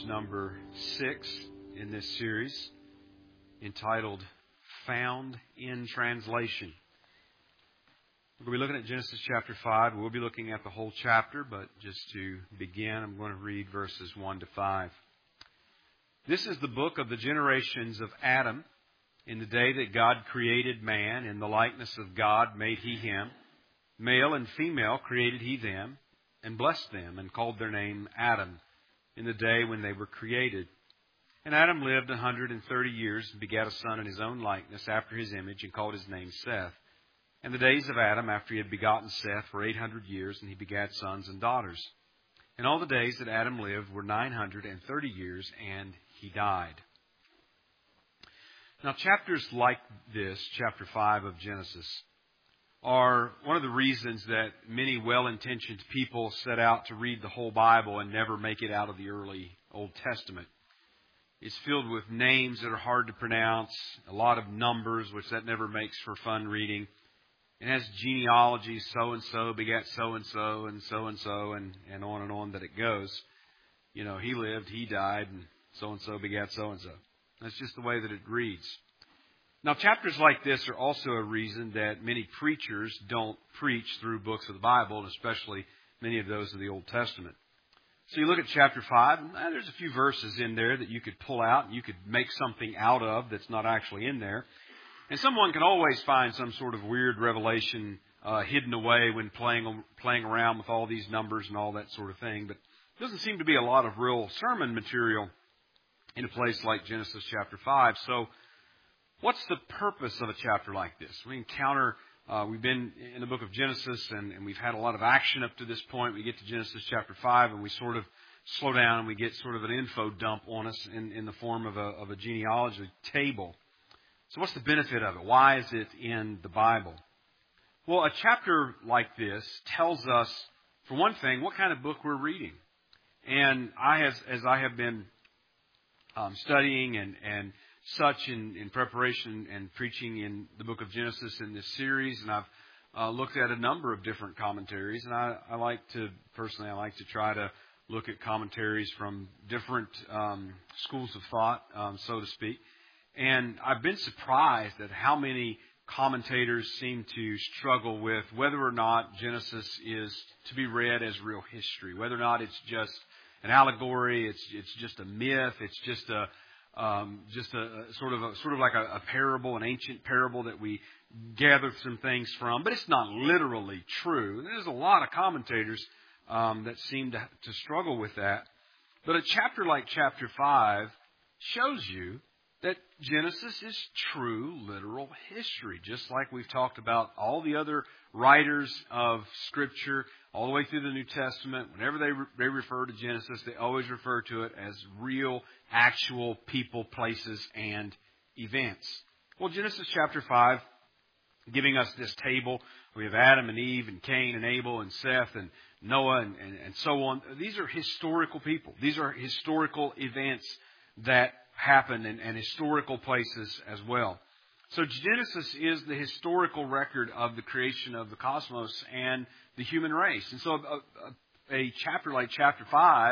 number 6 in this series entitled Found in Translation. We're going to be looking at Genesis chapter 5. We'll be looking at the whole chapter, but just to begin, I'm going to read verses 1 to 5. This is the book of the generations of Adam. In the day that God created man, in the likeness of God made he him. Male and female created he them, and blessed them, and called their name Adam, in the day when they were created. And Adam lived 130 years, and begat a son in his own likeness, after his image, and called his name Seth. And the days of Adam, after he had begotten Seth, were 800 years, and he begat sons and daughters. And all the days that Adam lived were 930 years, and he died. Now, chapters like this, chapter 5 of Genesis, are one of the reasons that many well-intentioned people set out to read the whole Bible and never make it out of the early Old Testament. It's filled with names that are hard to pronounce, a lot of numbers, which that never makes for fun reading. It has genealogies, so-and-so begat so-and-so, and so-and-so, and on that it goes. You know, he lived, he died, and so-and-so begat so-and-so. That's just the way that it reads. Now, chapters like this are also a reason that many preachers don't preach through books of the Bible, and especially many of those of the Old Testament. So you look at chapter 5, and there's a few verses in there that you could pull out, and you could make something out of that's not actually in there. And someone can always find some sort of weird revelation hidden away when playing around with all these numbers and all that sort of thing. But there doesn't seem to be a lot of real sermon material in a place like Genesis chapter 5. So what's the purpose of a chapter like this? We've been in the book of Genesis, and we've had a lot of action up to this point. We get to Genesis chapter 5, and we sort of slow down, and we get sort of an info dump on us in the form of a genealogy table. So what's the benefit of it? Why is it in the Bible? Well, a chapter like this tells us, for one thing, what kind of book we're reading. And as I have been studying and such in preparation and preaching in the book of Genesis in this series, and I've looked at a number of different commentaries, and I like to try to look at commentaries from different schools of thought, so to speak. And I've been surprised at how many commentators seem to struggle with whether or not Genesis is to be read as real history, whether or not it's just an allegory, it's just a myth, it's just a sort of like a parable, an ancient parable that we gathered some things from, but it's not literally true. There's a lot of commentators that seem to struggle with that. But a chapter like chapter 5 shows you that Genesis is true, literal history, just like we've talked about all the other writers of Scripture, all the way through the New Testament. Whenever they refer to Genesis, they always refer to it as real, actual people, places, and events. Well, Genesis chapter 5, giving us this table, we have Adam and Eve and Cain and Abel and Seth and Noah and so on. These are historical people. These are historical events that happened and historical places as well. So Genesis is the historical record of the creation of the cosmos and the human race. And so a chapter like chapter 5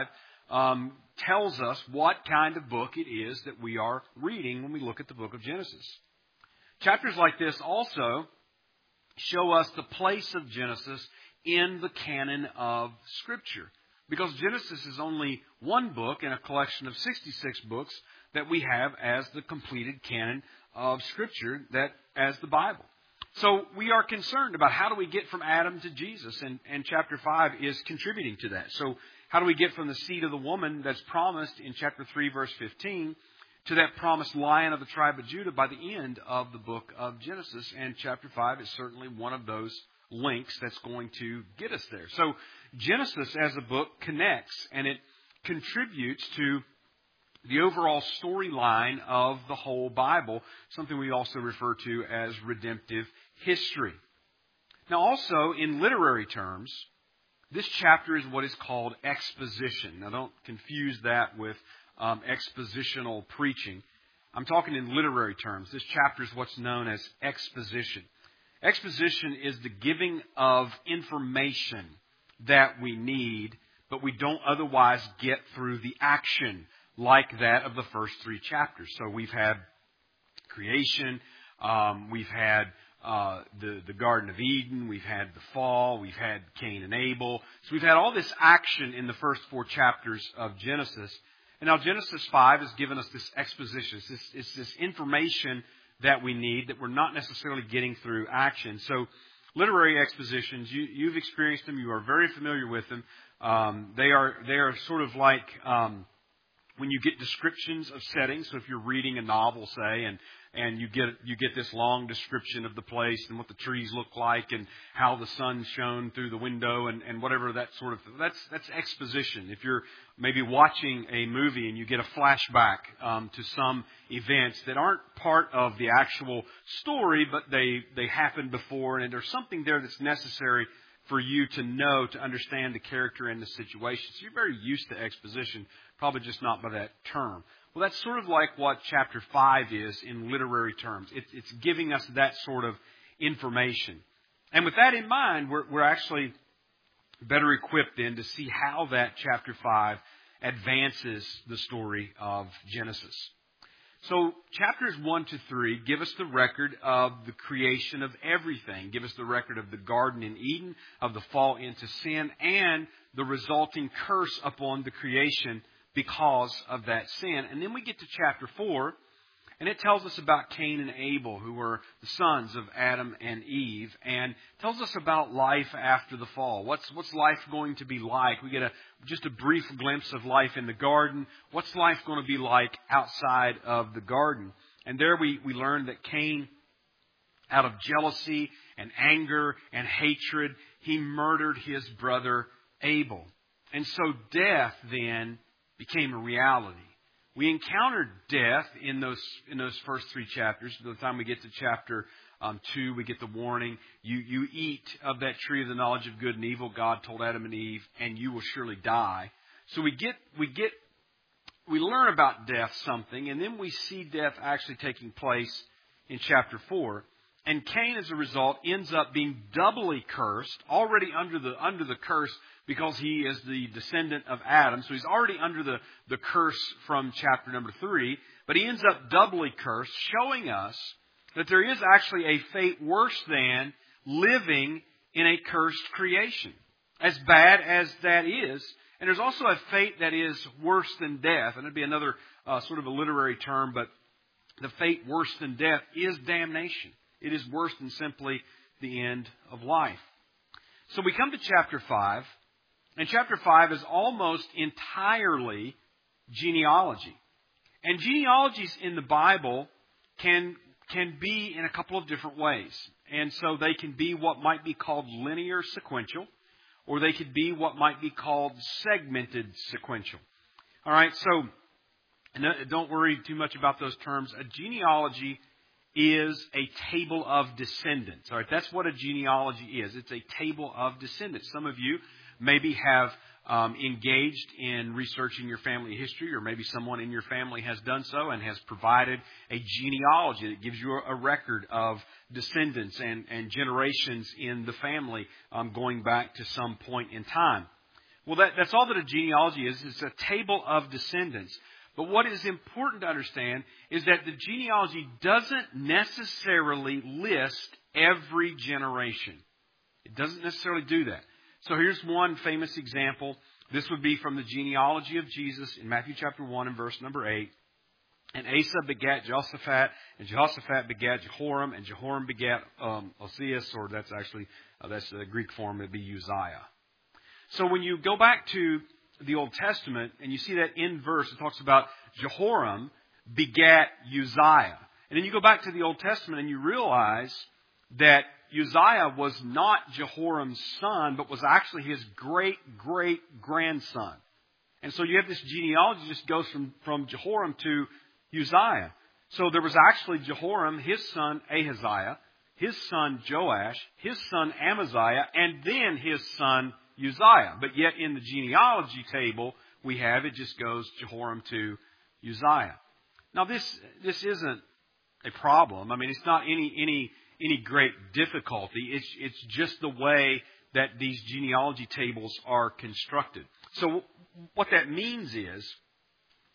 tells us what kind of book it is that we are reading when we look at the book of Genesis. Chapters like this also show us the place of Genesis in the canon of Scripture. Because Genesis is only one book in a collection of 66 books that we have as the completed canon of Scripture, that as the Bible. So we are concerned about how do we get from Adam to Jesus, and chapter 5 is contributing to that. So how do we get from the seed of the woman that's promised in chapter 3, verse 15, to that promised Lion of the tribe of Judah by the end of the book of Genesis? And chapter 5 is certainly one of those links that's going to get us there. So Genesis as a book connects, and it contributes to the overall storyline of the whole Bible, something we also refer to as redemptive history. Now also, in literary terms, this chapter is what is called exposition. Now don't confuse that with expositional preaching. I'm talking in literary terms. This chapter is what's known as exposition. Exposition is the giving of information that we need, but we don't otherwise get through the action like that of the first 3 chapters. So we've had creation, we've had the Garden of Eden, we've had the fall, we've had Cain and Abel. So we've had all this action in the first 4 chapters of Genesis. And now Genesis 5 has given us this exposition. It's this information that we need that we're not necessarily getting through action. So literary expositions, you've experienced them, you are very familiar with them. They are sort of like when you get descriptions of settings. So if you're reading a novel, say, and you get this long description of the place and what the trees look like and how the sun shone through the window and whatever that sort of thing. That's exposition. If you're maybe watching a movie and you get a flashback to some events that aren't part of the actual story, but they happened before, and there's something there that's necessary for you to know, to understand the character and the situation. So you're very used to exposition, probably just not by that term. Well, that's sort of like what chapter 5 is in literary terms. It's giving us that sort of information. And with that in mind, we're actually better equipped then to see how that chapter 5 advances the story of Genesis. So chapters 1 to 3 give us the record of the creation of everything. Give us the record of the garden in Eden, of the fall into sin, and the resulting curse upon the creation because of that sin. And then we get to chapter 4, and it tells us about Cain and Abel, who were the sons of Adam and Eve, and tells us about life after the fall. What's life going to be like? We get just a brief glimpse of life in the garden. What's life going to be like outside of the garden? And there we learn that Cain, out of jealousy and anger and hatred, he murdered his brother Abel. And so death then became a reality. We encountered death in those first 3 chapters. By the time we get to chapter 2, we get the warning. You eat of that tree of the knowledge of good and evil, God told Adam and Eve, and you will surely die. So we learn about death something, and then we see death actually taking place in chapter 4. And Cain, as a result, ends up being doubly cursed, already under the curse because he is the descendant of Adam. So he's already under the curse from chapter number 3. But he ends up doubly cursed, showing us that there is actually a fate worse than living in a cursed creation. As bad as that is. And there's also a fate that is worse than death. And it'd be another sort of a literary term, but the fate worse than death is damnation. It is worse than simply the end of life. So we come to chapter 5, and chapter 5 is almost entirely genealogy. And genealogies in the Bible can be in a couple of different ways. And so they can be what might be called linear sequential, or they could be what might be called segmented sequential. All right, so don't worry too much about those terms. A genealogy is a table of descendants. All right, that's what a genealogy is. It's a table of descendants. Some of you maybe have engaged in researching your family history, or maybe someone in your family has done so and has provided a genealogy that gives you a record of descendants and generations in the family going back to some point in time. Well, that's all that a genealogy is. It's a table of descendants. But what is important to understand is that the genealogy doesn't necessarily list every generation. It doesn't necessarily do that. So here's one famous example. This would be from the genealogy of Jesus in Matthew chapter 1 and verse number 8. And Asa begat Jehoshaphat, and Jehoshaphat begat Jehoram, and Jehoram begat Ozias, or that's the Greek form, it'd be Uzziah. So when you go back to the Old Testament, and you see that in verse, it talks about Jehoram begat Uzziah. And then you go back to the Old Testament and you realize that Uzziah was not Jehoram's son, but was actually his great-great-grandson. And so you have this genealogy that just goes from Jehoram to Uzziah. So there was actually Jehoram, his son Ahaziah, his son Joash, his son Amaziah, and then his son Uzziah. But yet in the genealogy table we have, it just goes Jehoram to Uzziah. Now this isn't a problem. I mean, it's not any great difficulty. It's just the way that these genealogy tables are constructed. So what that means is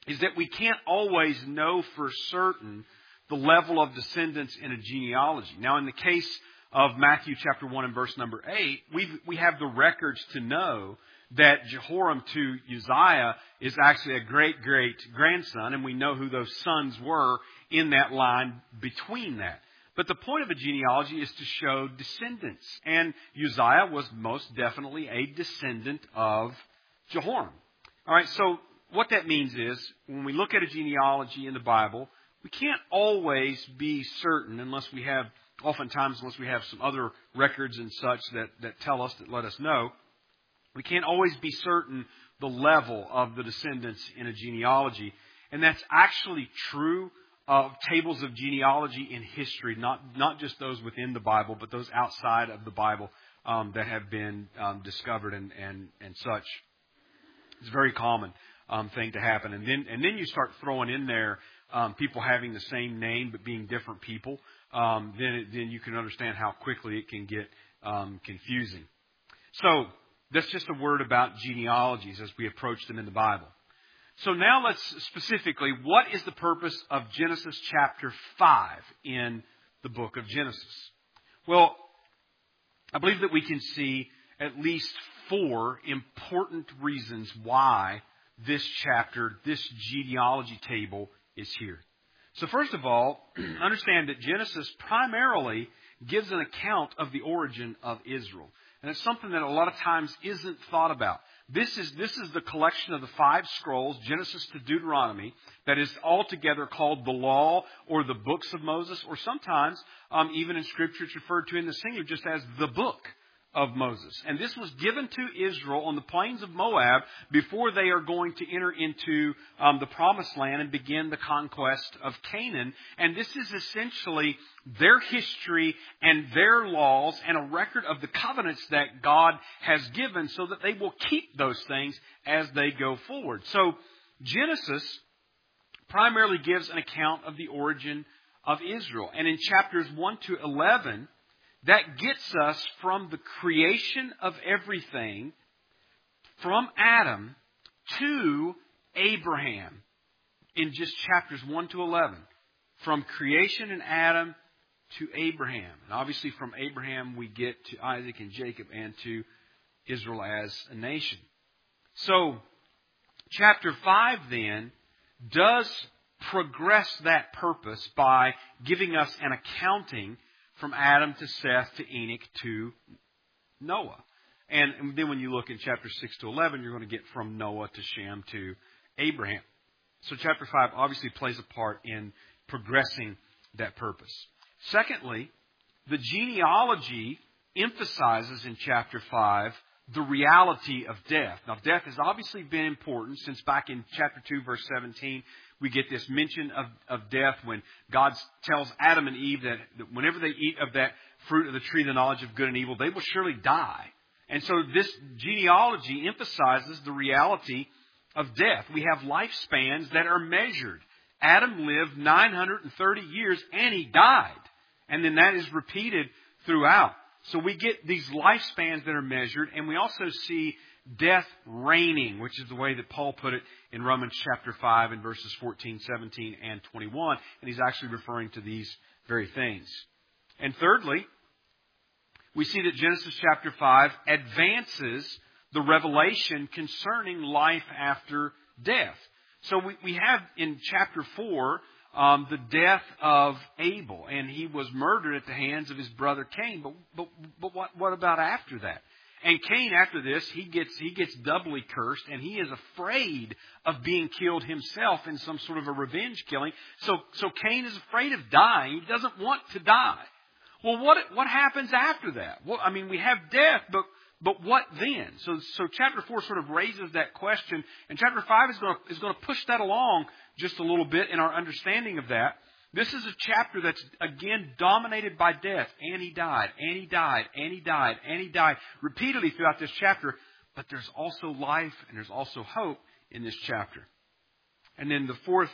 is that we can't always know for certain the level of descendants in a genealogy. Now, in the case of Matthew chapter 1 and verse number 8, we have the records to know that Jehoram to Uzziah is actually a great-great-grandson, and we know who those sons were in that line between that. But the point of a genealogy is to show descendants, and Uzziah was most definitely a descendant of Jehoram. All right, so what that means is, when we look at a genealogy in the Bible, we can't always be certain unless we have some other records and such that tell us, that let us know. We can't always be certain the level of the descendants in a genealogy. And that's actually true of tables of genealogy in history, not just those within the Bible, but those outside of the Bible that have been discovered and such. It's a very common thing to happen. And then you start throwing in there people having the same name but being different people. Then you can understand how quickly it can get confusing. So that's just a word about genealogies as we approach them in the Bible. So now let's specifically, what is the purpose of Genesis chapter 5 in the book of Genesis? Well, I believe that we can see at least 4 important reasons why this chapter, this genealogy table is here. So first of all, understand that Genesis primarily gives an account of the origin of Israel. And it's something that a lot of times isn't thought about. This is the collection of the 5 scrolls, Genesis to Deuteronomy, that is altogether called the Law or the Books of Moses, or sometimes even in Scripture it's referred to in the singular just as the Book of Moses. And this was given to Israel on the plains of Moab before they are going to enter into the Promised Land and begin the conquest of Canaan. And this is essentially their history and their laws and a record of the covenants that God has given so that they will keep those things as they go forward. So Genesis primarily gives an account of the origin of Israel. And in chapters 1 to 11, that gets us from the creation of everything, from Adam to Abraham, in just chapters 1 to 11. From creation in Adam to Abraham. And obviously from Abraham we get to Isaac and Jacob and to Israel as a nation. So, chapter 5 then does progress that purpose by giving us an accounting from Adam to Seth to Enoch to Noah. And then when you look in chapters 6 to 11, you're going to get from Noah to Shem to Abraham. So chapter 5 obviously plays a part in progressing that purpose. Secondly, the genealogy emphasizes in chapter 5 the reality of death. Now, death has obviously been important since back in chapter 2, verse 17, we get this mention of death when God tells Adam and Eve that whenever they eat of that fruit of the tree of the knowledge of good and evil, they will surely die. And so this genealogy emphasizes the reality of death. We have lifespans that are measured. Adam lived 930 years and he died. And then that is repeated throughout. So we get these lifespans that are measured, and we also see death reigning, which is the way that Paul put it in Romans chapter 5 in verses 14, 17, and 21. And he's actually referring to these very things. And thirdly, we see that Genesis chapter 5 advances the revelation concerning life after death. So we have in chapter 4 the death of Abel, and he was murdered at the hands of his brother Cain. But what about after that? And Cain, after this, he gets doubly cursed, and he is afraid of being killed himself in some sort of a revenge killing. So Cain is afraid of dying. He doesn't want to die. Well, what happens after that? Well, I mean, we have death, but what then? So chapter 4 sort of raises that question, and chapter 5 is going to push that along just a little bit in our understanding of that. This is a chapter that's, again, dominated by death. And he died, and he died, and he died, and he died, repeatedly throughout this chapter. But there's also life, and there's also hope in this chapter. And then the fourth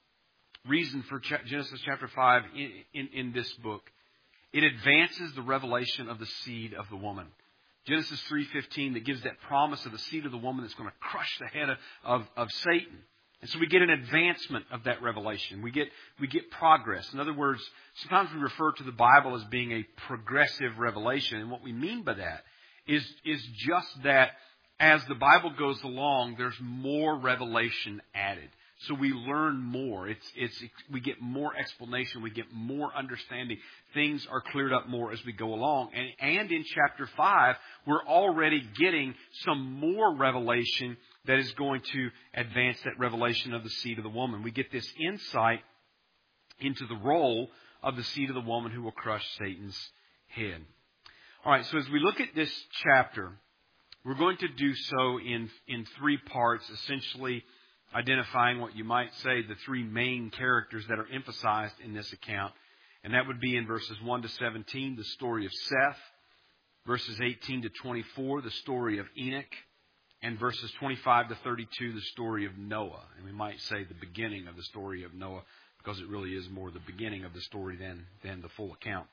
reason for Genesis chapter 5 in this book, it advances the revelation of the seed of the woman. Genesis 3:15, that gives that promise of the seed of the woman that's going to crush the head of Satan. And so we get an advancement of that revelation. We get progress. In other words, sometimes we refer to the Bible as being a progressive revelation. And what we mean by that is just that as the Bible goes along, there's more revelation added. So we learn more. We get more explanation. We get more understanding. Things are cleared up more as we go along. And in chapter 5, we're already getting some more revelation that is going to advance that revelation of the seed of the woman. We get this insight into the role of the seed of the woman who will crush Satan's head. All right, so as we look at this chapter, we're going to do so in 3 parts, essentially identifying what you might say the 3 main characters that are emphasized in this account. And that would be in verses 1 to 17, the story of Seth. Verses 18 to 24, the story of Enoch. And verses 25 to 32, the story of Noah. And we might say the beginning of the story of Noah, because it really is more the beginning of the story than the full account.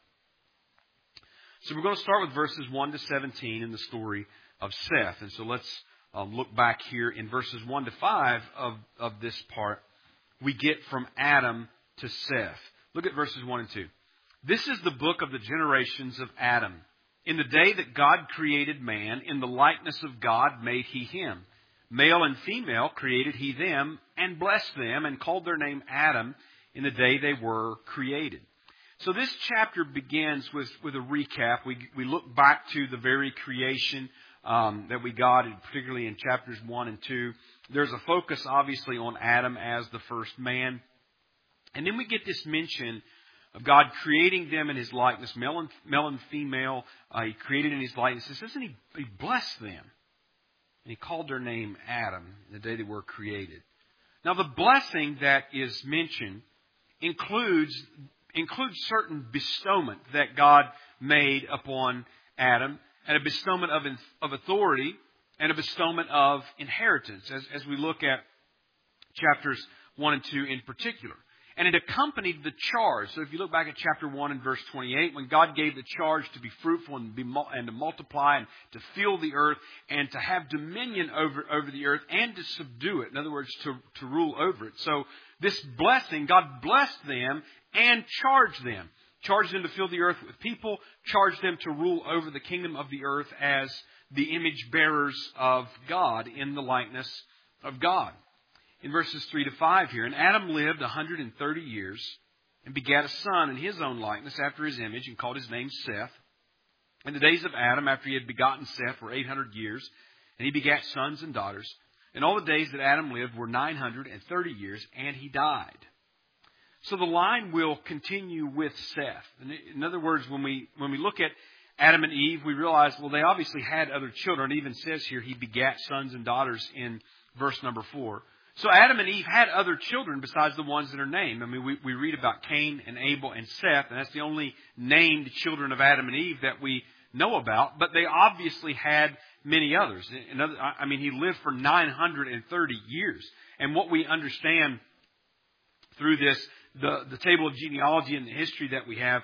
So we're going to start with verses 1 to 17 in the story of Seth. And so let's look back here in verses 1 to 5 of this part. We get from Adam to Seth. Look at verses 1 and 2. This is the book of the generations of Adam. In the day that God created man, in the likeness of God made he him. Male and female created he them, and blessed them, and called their name Adam in the day they were created. So this chapter begins with a recap. We look back to the very creation that we got, particularly in chapters 1 and 2. There's a focus, obviously, on Adam as the first man. And then we get this mention of God creating them in His likeness, male and female. He created in His likeness. It says, and He blessed them. And He called their name Adam the day they were created. Now, the blessing that is mentioned includes certain bestowment that God made upon Adam, and a bestowment of authority, and a bestowment of inheritance, as we look at chapters 1 and 2 in particular. And it accompanied the charge. So if you look back at chapter 1 and verse 28, when God gave the charge to be fruitful and to multiply and to fill the earth and to have dominion over the earth and to subdue it. In other words, to rule over it. So this blessing, God blessed them and charged them. Charged them to fill the earth with people. Charged them to rule over the kingdom of the earth as the image bearers of God in the likeness of God. In verses 3 to 5 here, and Adam lived 130 years and begat a son in his own likeness after his image and called his name Seth. And the days of Adam after he had begotten Seth were 800 years, and he begat sons and daughters. And all the days that Adam lived were 930 years, and he died. So the line will continue with Seth. In other words, when we look at Adam and Eve, we realize, well, they obviously had other children. It even says here he begat sons and daughters in verse number 4. So Adam and Eve had other children besides the ones that are named. I mean, we read about Cain and Abel and Seth, and that's the only named children of Adam and Eve that we know about. But they obviously had many others. He lived for 930 years. And what we understand through this, the table of genealogy and the history that we have,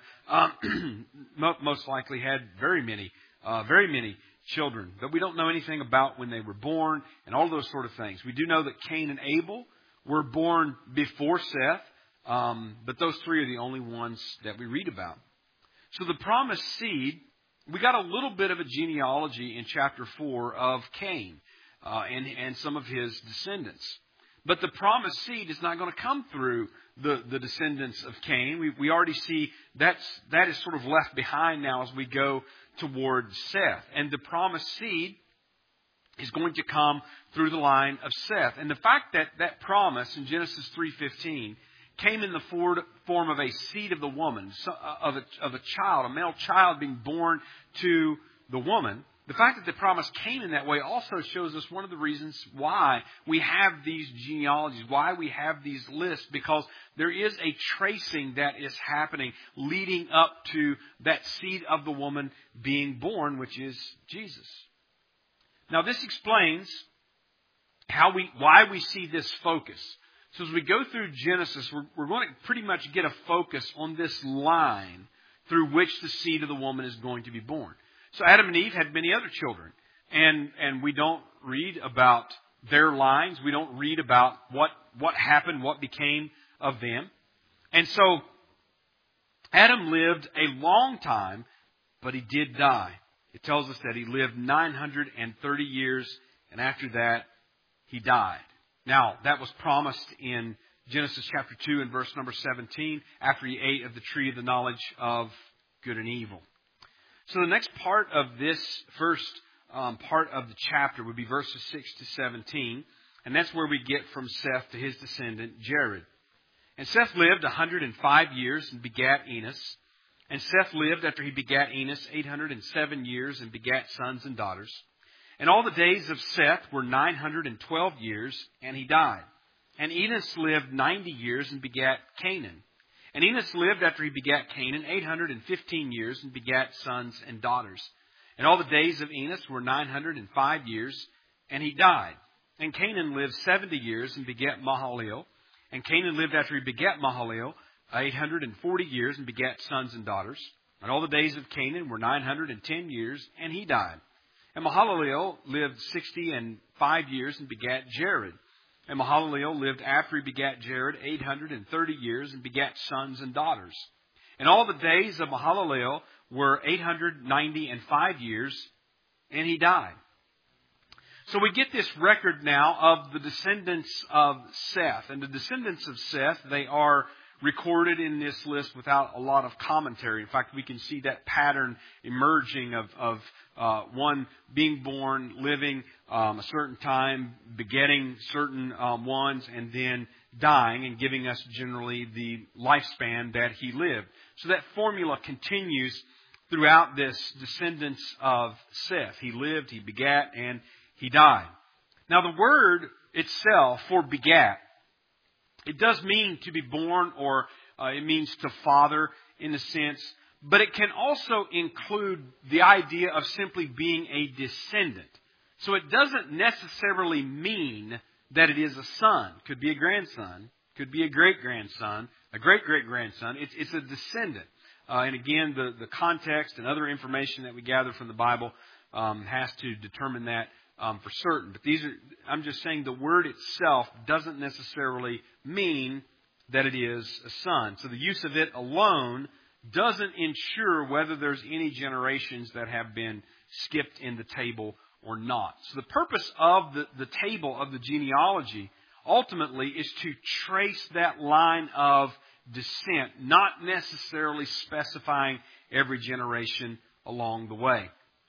most likely had very many children. But we don't know anything about when they were born and all those sort of things. We do know that Cain and Abel were born before Seth, but those three are the only ones that we read about. So the promised seed, we got a little bit of a genealogy in chapter 4 of Cain and some of his descendants. But the promised seed is not going to come through the descendants of Cain. We already see that is sort of left behind now as we go toward Seth. And the promised seed is going to come through the line of Seth. And the fact that promise in Genesis 3:15 came in the form of a seed of the woman, of a child, a male child being born to the woman. The fact that the promise came in that way also shows us one of the reasons why we have these genealogies, why we have these lists, because there is a tracing that is happening leading up to that seed of the woman being born, which is Jesus. Now this explains why we see this focus. So as we go through Genesis, we're going to pretty much get a focus on this line through which the seed of the woman is going to be born. So Adam and Eve had many other children. And we don't read about their lines. We don't read about what happened, what became of them. And so Adam lived a long time, but he did die. It tells us that he lived 930 years, and after that, he died. Now, that was promised in Genesis chapter 2 and verse number 17, after he ate of the tree of the knowledge of good and evil. So the next part of this first part of the chapter would be verses 6 to 17, and that's where we get from Seth to his descendant Jared. And Seth lived 105 years and begat Enos. And Seth lived after he begat Enos 807 years and begat sons and daughters. And all the days of Seth were 912 years, and he died. And Enos lived 90 years and begat Canaan. And Enos lived after he begat Canaan 815 years and begat sons and daughters. And all the days of Enos were 905 years, and he died. And Canaan lived 70 years and begat Mahalalel. And Canaan lived after he begat Mahalalel 840 years and begat sons and daughters. And all the days of Canaan were 910 years, and he died. And Mahalalel lived 65 years and begat Jared. And Mahalalel lived after he begat Jared 830 years and begat sons and daughters. And all the days of Mahalalel were 895 years, and he died. So we get this record now of the descendants of Seth. And the descendants of Seth, they are recorded in this list without a lot of commentary. In fact, we can see that pattern emerging of one being born, living a certain time, begetting certain ones, and then dying and giving us generally the lifespan that he lived. So that formula continues throughout this descendants of Seth. He lived, he begat, and he died. Now the word itself for begat, it does mean to be born, or it means to father in a sense, but it can also include the idea of simply being a descendant. So it doesn't necessarily mean that it is a son. Could be a grandson, could be a great-grandson, a great-great-grandson. It's a descendant. And again, the context and other information that we gather from the Bible has to determine that for certain. But I'm just saying the word itself doesn't necessarily mean that it is a son. So the use of it alone doesn't ensure whether there's any generations that have been skipped in the table or not. So the purpose of the table of the genealogy ultimately is to trace that line of descent, not necessarily specifying every generation along the way.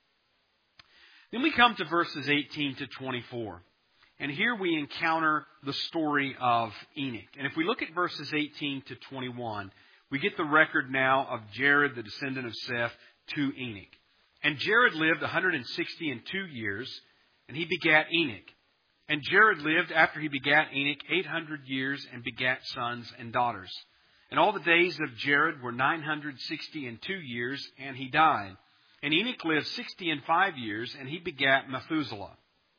Then we come to verses 18 to 24. And here we encounter the story of Enoch. And if we look at verses 18 to 21, we get the record now of Jared, the descendant of Seth, to Enoch. And Jared lived 162 years, and he begat Enoch. And Jared lived after he begat Enoch 800 years and begat sons and daughters. And all the days of Jared were 962 years, and he died. And Enoch lived 65 years, and he begat Methuselah.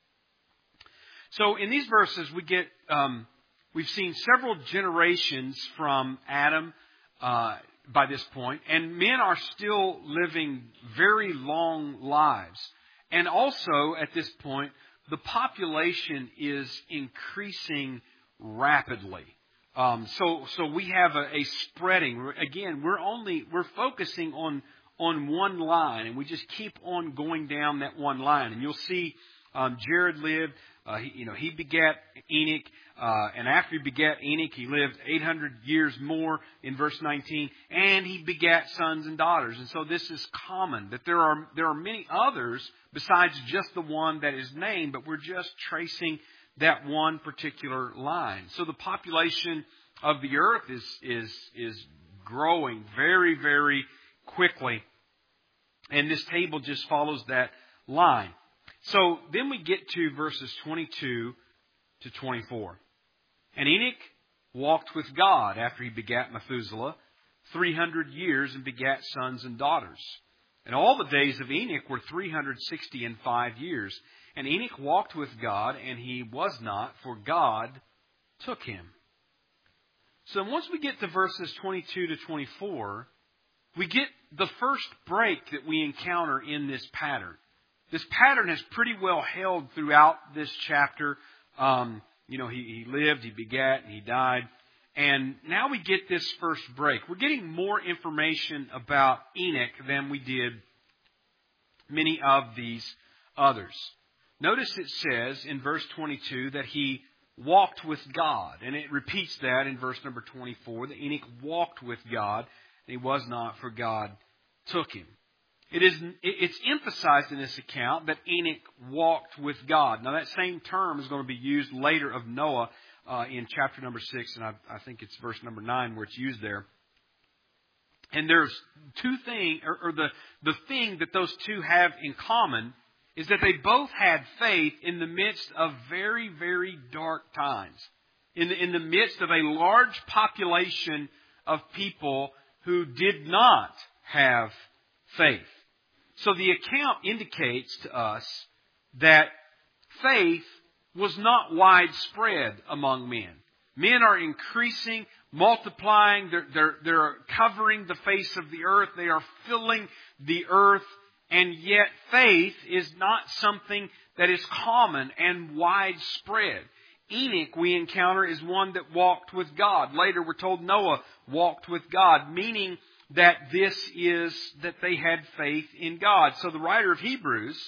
So in these verses, we've seen several generations from Adam by this point, and men are still living very long lives. And also at this point, the population is increasing rapidly. So we have a spreading. Again, we're focusing on one line, and we just keep on going down that one line. And you'll see Jared lived. He begat Enoch, and after he begat Enoch, he lived 800 years more in verse 19, and he begat sons and daughters. And so this is common, that there are many others besides just the one that is named, but we're just tracing that one particular line. So the population of the earth is growing very, very quickly, and this table just follows that line. So then we get to verses 22 to 24. And Enoch walked with God after he begat Methuselah 300 years and begat sons and daughters. And all the days of Enoch were 365 years. And Enoch walked with God, and he was not, for God took him. So once we get to verses 22 to 24, we get the first break that we encounter in this pattern. This pattern has pretty well held throughout this chapter He lived, he begat, and he died. And now we get this first break. We're getting more information about Enoch than we did many of these others. Notice it says in verse 22 that he walked with God. And it repeats that in verse number 24, that Enoch walked with God, and he was not, for God took him. It's emphasized in this account that Enoch walked with God. Now that same term is going to be used later of Noah in chapter number 6, and I think it's verse number 9 where it's used there. And there's two things, or the thing that those two have in common is that they both had faith in the midst of very, very dark times. In the midst of a large population of people who did not have faith. So the account indicates to us that faith was not widespread among men. Men are increasing, multiplying, they're covering the face of the earth, they are filling the earth, and yet faith is not something that is common and widespread. Enoch, we encounter, is one that walked with God. Later we're told Noah walked with God, meaning that they had faith in God. So the writer of Hebrews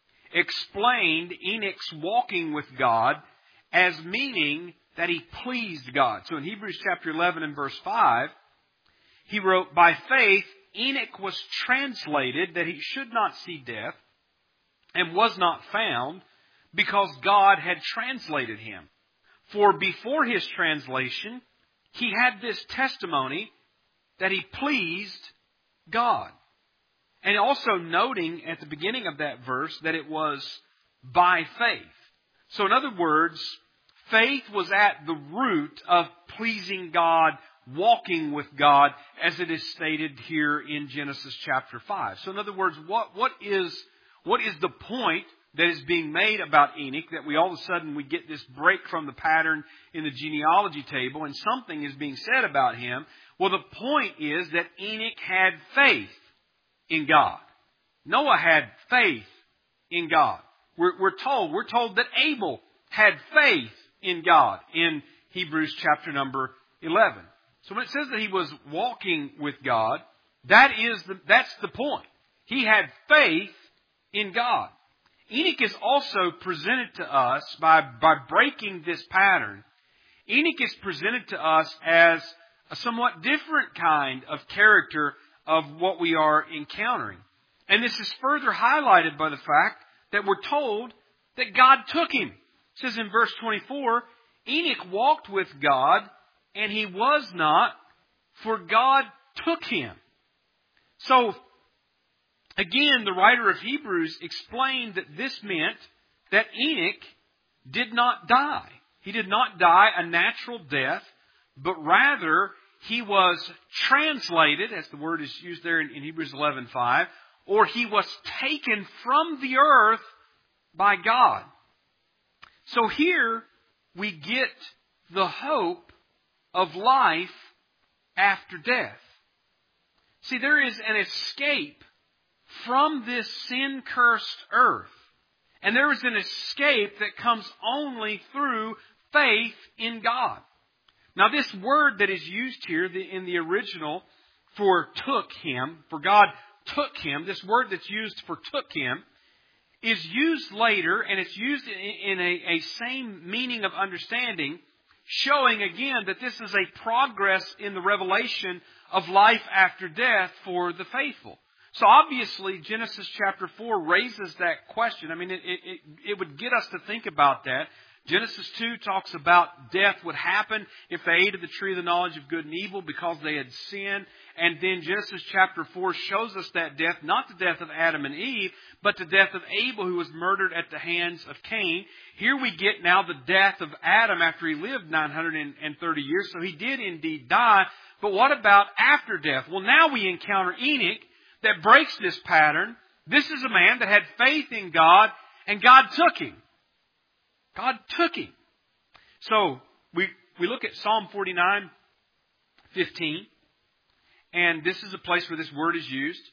explained Enoch's walking with God as meaning that he pleased God. So in Hebrews chapter 11 and verse 5, he wrote, "By faith Enoch was translated that he should not see death, and was not found, because God had translated him. For before his translation, he had this testimony that he pleased God." And also noting at the beginning of that verse that it was by faith. So in other words, faith was at the root of pleasing God, walking with God, as it is stated here in Genesis chapter 5. So in other words, what is the point that is being made about Enoch, that we all of a sudden we get this break from the pattern in the genealogy table and something is being said about him? Well, the point is that Enoch had faith in God. Noah had faith in God. We're told that Abel had faith in God in Hebrews chapter number 11. So when it says that he was walking with God, that's the point. He had faith in God. Enoch is also presented to us by breaking this pattern. Enoch is presented to us as a somewhat different kind of character of what we are encountering. And this is further highlighted by the fact that we're told that God took him. It says in verse 24, Enoch walked with God, and he was not, for God took him. So, again, the writer of Hebrews explained that this meant that Enoch did not die. He did not die a natural death, but rather he was translated, as the word is used there in Hebrews 11:5, or he was taken from the earth by God. So here we get the hope of life after death. See, there is an escape from this sin-cursed earth. And there is an escape that comes only through faith in God. Now, this word that is used here in the original for took him, for God took him, this word that's used for took him, is used later, and it's used in a same meaning of understanding, showing again that this is a progress in the revelation of life after death for the faithful. So obviously, Genesis chapter 4 raises that question. I mean, it would get us to think about that. Genesis 2 talks about death would happen if they ate of the tree of the knowledge of good and evil because they had sinned. And then Genesis chapter 4 shows us that death, not the death of Adam and Eve, but the death of Abel, who was murdered at the hands of Cain. Here we get now the death of Adam after he lived 930 years. So he did indeed die. But what about after death? Well, now we encounter Enoch that breaks this pattern. This is a man that had faith in God, and God took him. God took him. So we look at Psalm 49:15, and this is a place where this word is used.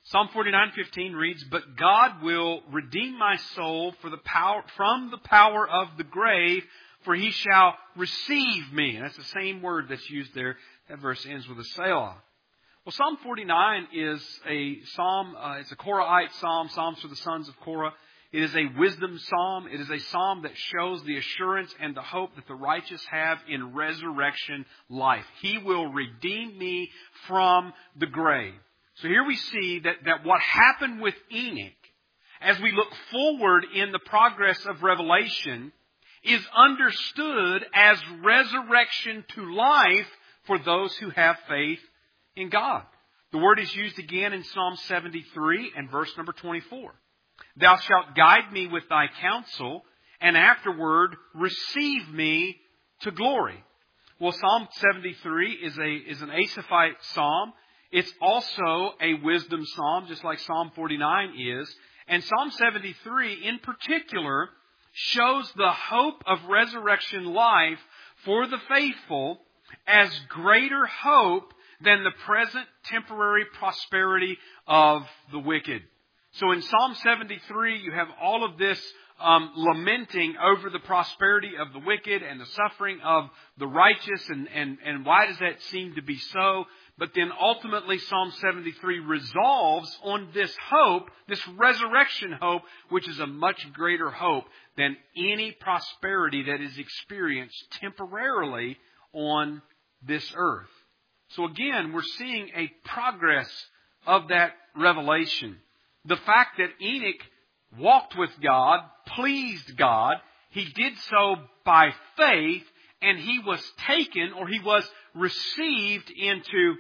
Psalm 49:15 reads, "But God will redeem my soul from the power of the grave, for He shall receive me." And that's the same word that's used there. That verse ends with a Selah. Well, Psalm 49 is a psalm. It's a Korahite psalm. Psalms for the sons of Korah. It is a wisdom psalm. It is a psalm that shows the assurance and the hope that the righteous have in resurrection life. He will redeem me from the grave. So here we see that what happened with Enoch, as we look forward in the progress of Revelation, is understood as resurrection to life for those who have faith in God. The word is used again in Psalm 73 and verse number 24. "Thou shalt guide me with thy counsel, and afterward receive me to glory." Well, Psalm 73 is an Asaphite psalm. It's also a wisdom psalm, just like Psalm 49 is. And Psalm 73 in particular shows the hope of resurrection life for the faithful as greater hope than the present temporary prosperity of the wicked. So in Psalm 73, you have all of this lamenting over the prosperity of the wicked and the suffering of the righteous. And why does that seem to be so? But then ultimately Psalm 73 resolves on this hope, this resurrection hope, which is a much greater hope than any prosperity that is experienced temporarily on this earth. So again, we're seeing a progress of that revelation. The fact that Enoch walked with God, pleased God, he did so by faith, and he was taken, or he was received into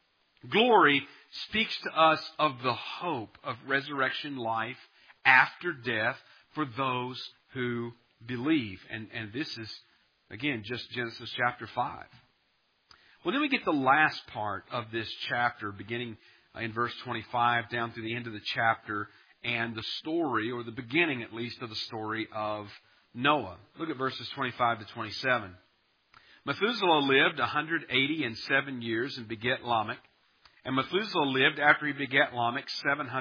glory, speaks to us of the hope of resurrection life after death for those who believe. And this is, again, just Genesis chapter 5. Well, then we get the last part of this chapter, beginning in verse 25 down through the end of the chapter, and the story, or the beginning at least, of the story of Noah. Look at verses 25 to 27. "Methuselah lived 187 years and begat Lamech. And Methuselah lived after he begat Lamech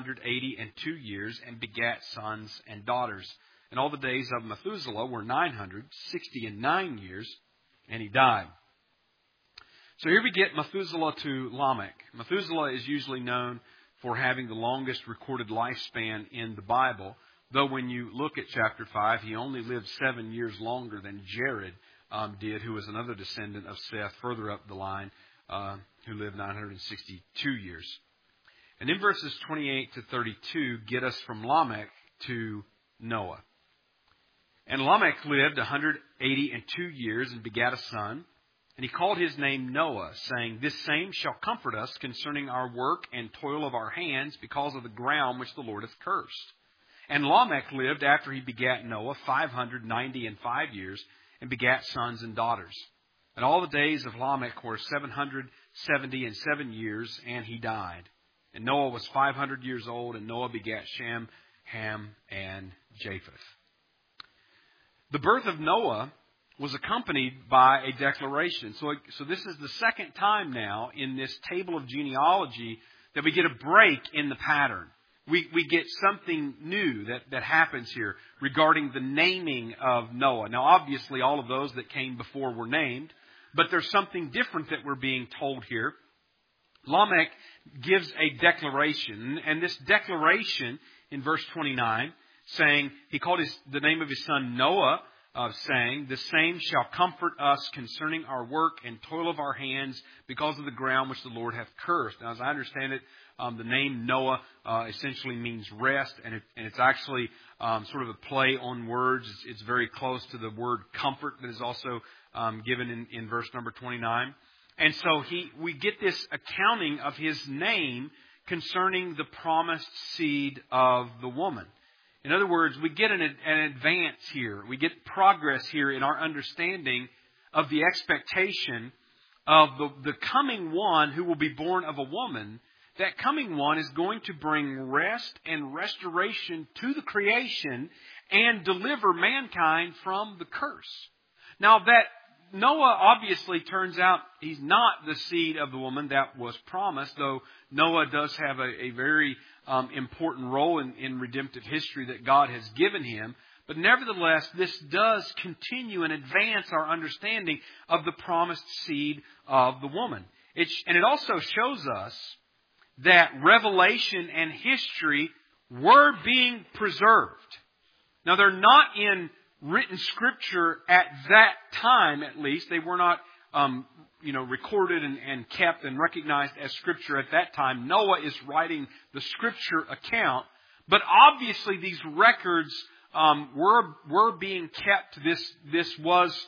782 years and begat sons and daughters. And all the days of Methuselah were 969 years, and he died." So here we get Methuselah to Lamech. Methuselah is usually known for having the longest recorded lifespan in the Bible, though when you look at chapter 5, he only lived 7 years longer than Jared did, who was another descendant of Seth further up the line, who lived 962 years. And then verses 28 to 32 get us from Lamech to Noah. "And Lamech lived 182 years and begat a son. And he called his name Noah, saying, This same shall comfort us concerning our work and toil of our hands, because of the ground which the Lord hath cursed. And Lamech lived after he begat Noah 595 years, and begat sons and daughters. And all the days of Lamech were 777 years, and he died. And Noah was 500 years old, and Noah begat Shem, Ham, and Japheth." The birth of Noah was accompanied by a declaration. So this is the second time now in this table of genealogy that we get a break in the pattern. We get something new that happens here regarding the naming of Noah. Now, obviously, all of those that came before were named, but there's something different that we're being told here. Lamech gives a declaration, and this declaration in verse 29, saying, he called the name of his son Noah, saying, "The same shall comfort us concerning our work and toil of our hands, because of the ground which the Lord hath cursed." Now, as I understand it, the name Noah essentially means rest, and it's actually sort of a play on words. It's very close to the word comfort that is also given in verse number 29. And so we get this accounting of his name concerning the promised seed of the woman. In other words, we get an advance here. We get progress here in our understanding of the expectation of the coming one who will be born of a woman. That coming one is going to bring rest and restoration to the creation and deliver mankind from the curse. Now, Noah obviously turns out he's not the seed of the woman that was promised, though Noah does have a very important role in redemptive history that God has given him. But nevertheless, this does continue and advance our understanding of the promised seed of the woman. And it also shows us that revelation and history were being preserved. Now, they're not in written scripture at that time, at least. They were not, recorded and kept and recognized as scripture at that time. Noah is writing the scripture account. But obviously, these records were being kept. This was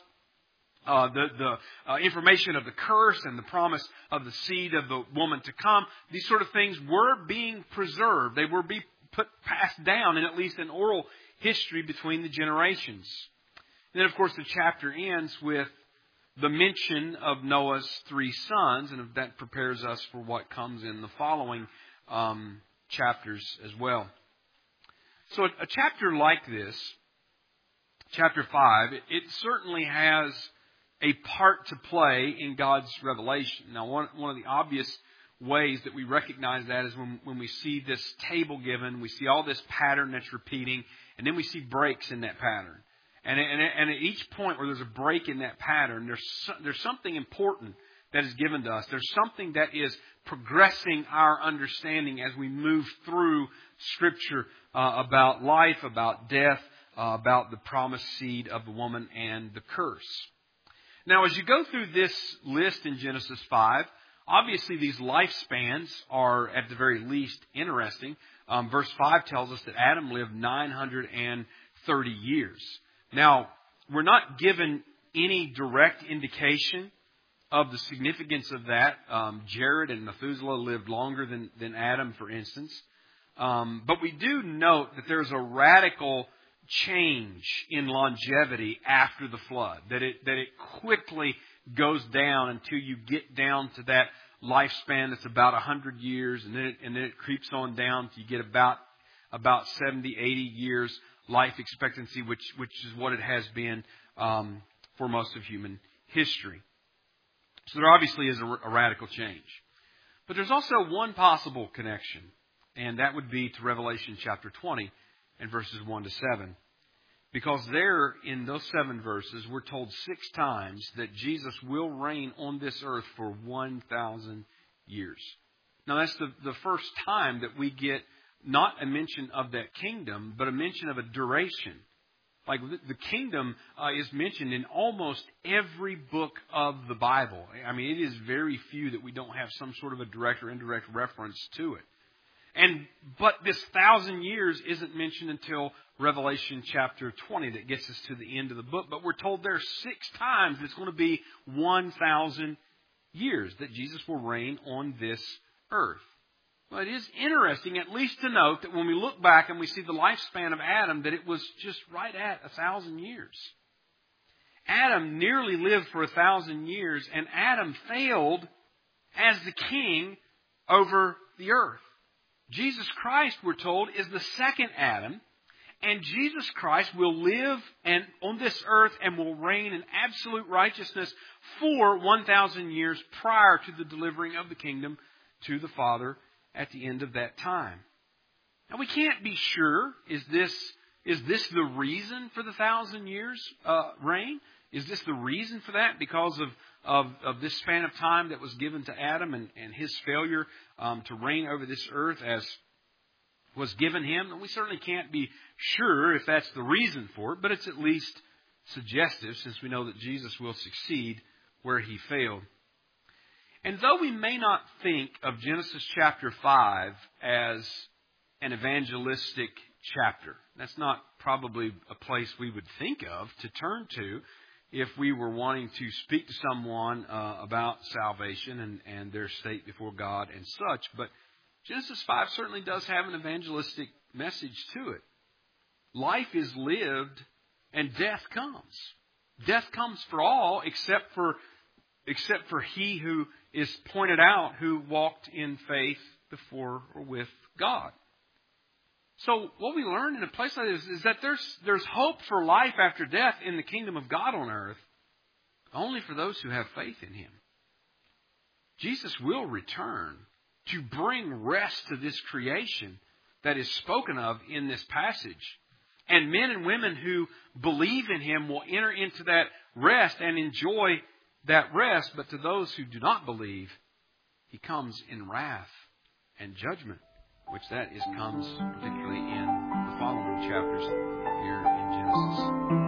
the information of the curse and the promise of the seed of the woman to come. These sort of things were being preserved. They were being passed down in at least an oral history between the generations. And then, of course, the chapter ends with the mention of Noah's 3 sons, and that prepares us for what comes in the following chapters as well. So a chapter like this, chapter 5, it certainly has a part to play in God's revelation. Now, one of the obvious ways that we recognize that is when we see this table given, we see all this pattern that's repeating, and then we see breaks in that pattern. And at each point where there's a break in that pattern, there's something important that is given to us. There's something that is progressing our understanding as we move through Scripture about life, about death, about the promised seed of the woman and the curse. Now, as you go through this list in Genesis 5, obviously these lifespans are at the very least interesting. Verse 5 tells us that Adam lived 930 years. Now, we're not given any direct indication of the significance of that. Jared and Methuselah lived longer than Adam, for instance. But we do note that there's a radical change in longevity after the flood. That it quickly goes down until you get down to that lifespan that's about 100 years, and then it creeps on down till you get about 70, 80 years life expectancy, which is what it has been for most of human history. So there obviously is a radical change. But there's also one possible connection, and that would be to Revelation chapter 20 and verses 1 to 7. Because there, in those 7 verses, we're told 6 times that Jesus will reign on this earth for 1,000 years. Now, that's the first time that we get not a mention of that kingdom, but a mention of a duration. Like the kingdom is mentioned in almost every book of the Bible. I mean, it is very few that we don't have some sort of a direct or indirect reference to it. But this 1,000 years isn't mentioned until Revelation chapter 20 that gets us to the end of the book. But we're told there 6 times it's going to be 1,000 years that Jesus will reign on this earth. Well, it is interesting at least to note that when we look back and we see the lifespan of Adam, that it was just right at 1,000 years. Adam nearly lived for 1,000 years, and Adam failed as the king over the earth. Jesus Christ, we're told, is the second Adam, and Jesus Christ will live on this earth and will reign in absolute righteousness for 1,000 years prior to the delivering of the kingdom to the Father at the end of that time. Now, we can't be sure, is this the reason for the 1,000 years reign? Is this the reason for that? Because of this span of time that was given to Adam and his failure to reign over this earth as was given him? And we certainly can't be sure if that's the reason for it, but it's at least suggestive since we know that Jesus will succeed where he failed. And though we may not think of Genesis chapter 5 as an evangelistic chapter, that's not probably a place we would think of to turn to if we were wanting to speak to someone about salvation and their state before God and such. But Genesis 5 certainly does have an evangelistic message to it. Life is lived and death comes. Death comes for all except for he who is pointed out who walked in faith before or with God. So what we learn in a place like this is that there's hope for life after death in the kingdom of God on earth. only for those who have faith in Him. Jesus will return to bring rest to this creation that is spoken of in this passage. And men and women who believe in Him will enter into that rest and enjoy that rest. But to those who do not believe, He comes in wrath and judgment, which comes particularly in the following chapters here in Genesis.